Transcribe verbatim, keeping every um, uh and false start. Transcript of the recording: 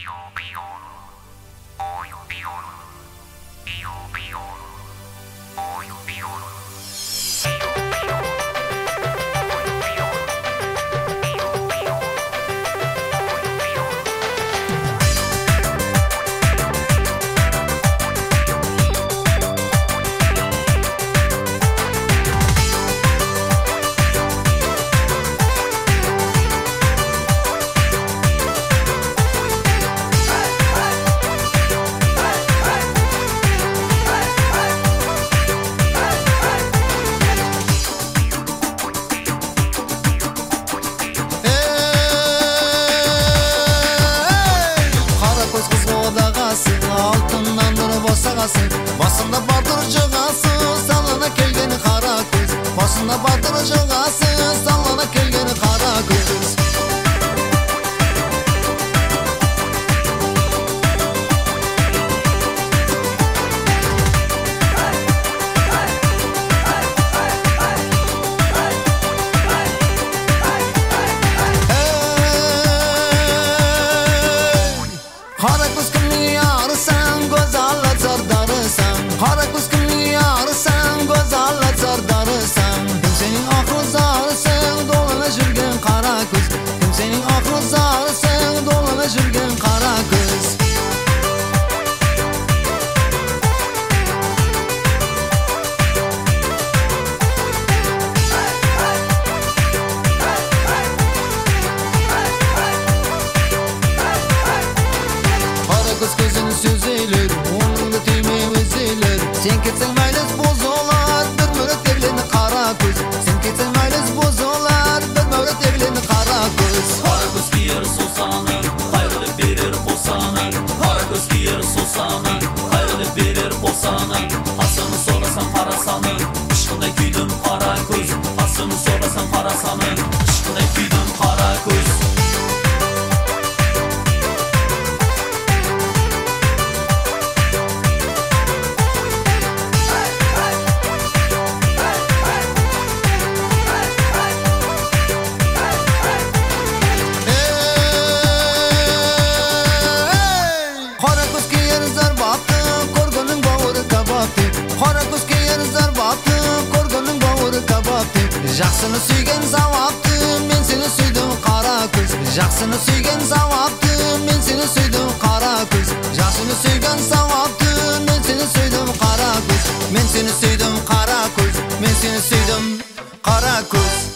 Басында батыр жығасы, салына келгені қара көз. Басында батыр жығасы, салына келгені қара көз. Қара көз кімнің ярысың, көз алатсар дарысың. Қара көз кімнің ярысың, көз алатсар дарысың. Кім сенің ақыл зарысың, долана жүрген қара көз. Кім сенің ақыл зарысың, долана жүрген қара көз. Көзін сөзейлер, оныңды түйме өзейлер. Сен кетсең мәйліз боз олар, бір мөрет егілені қара көз. Сен кетсең мәйліз боз олар, бір мөрет егілені қара көз. Қара көз киер сосаны, қайрылып берер босаны. Қара көз киер сосаны, қайрылып берер босаны. Асыны сорасаң қарасаны, ышқындай күйдім қара көз. Асыны сорасаң қарасаны, ышқындай күйдім қара көз. Қара көз киер зарбапты, көргенің бауыры кабапты. Жақсыны сүйген завапты, мен сені сүйдім қара көз. Жақсыны сүйген завапты, мен сені сүйдім қара көз. Жақсыны сүйген завапты, мен сені сүйдім қара көз. Мен сені сүйдім қара көз, мен сені сүйдім қара көз.